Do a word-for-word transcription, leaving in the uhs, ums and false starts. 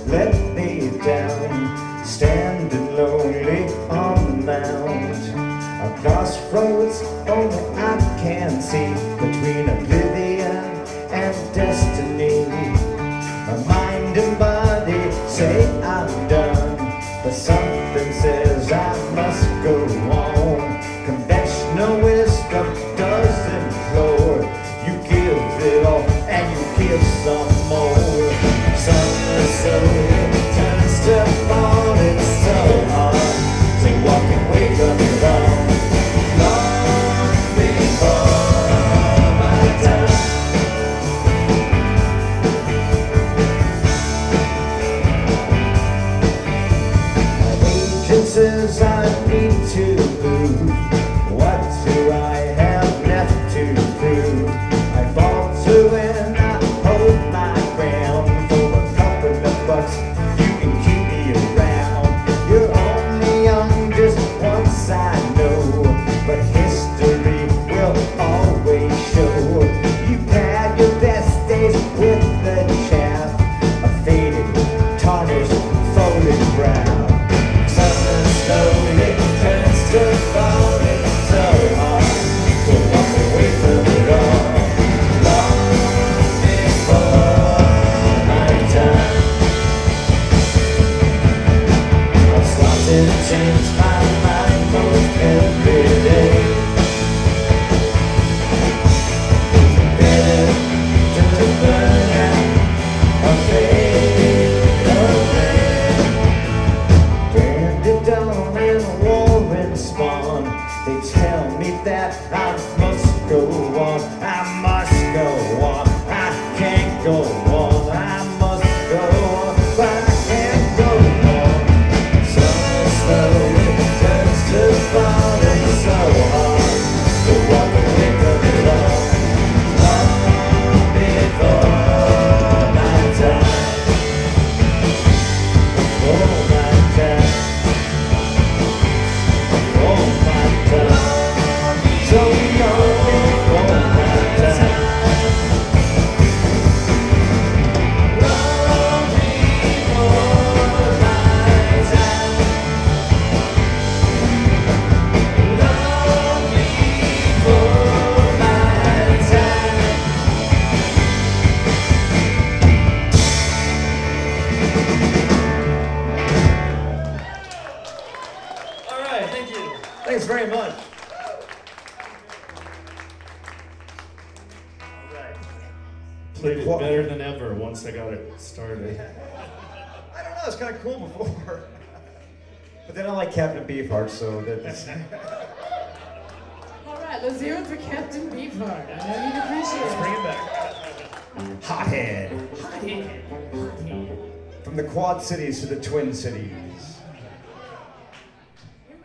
let me down, standing lonely on the mount. Across roads only I can see, between oblivion and destiny. My mind and body say I'm done, but something says I must go on. Conventional wisdom doesn't floor. You give it all and you give some more. Summer slowly turns to fall. It's so hard to walk away from it all. Long before my time. My agent says I need to move. What do I have left to prove? I falter when I hold my ground. For a couple of bucks, you can keep me around. You're only young just once, I know, but history will always show. You had your best days with the chaff, a faded, tarnished, folded brow. Summer slowly turns to fall. It's so hard to walk away from it all. Long before my time, I've started to change my mind most every day. Better to burn out or fade away. Branded down and Warren Spawn, they tell me that I must go on. I must go on. I can't go on. I must go on, but I can't go on. Summer slowly turns to fall. It's so hard to walk away from it all. Long before my time. Oh, my time. Oh, my time. So long before my time. Long before my time. Long before my time. All right, thank you. Thanks very much. Played it better than ever once I got it started. I don't know, it's kind of cool before. But then I like Captain Beefheart, so that's. All right, let's hear it for Captain Beefheart. I know you'd appreciate Let's it. bring it back. Hothead. Hothead. Hothead. From the Quad Cities to the Twin Cities.